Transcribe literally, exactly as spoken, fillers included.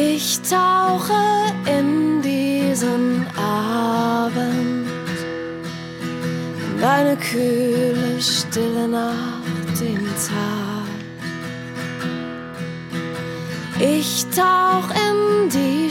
Ich tauche in diesen Abend, in deine kühle Stille nach dem Tag. Ich tauch in die